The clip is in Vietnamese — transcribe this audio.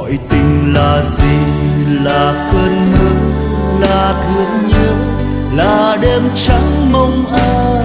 hỏi tình là gì, là cơn mơ, là thương nhớ, là đêm trắng mong ai.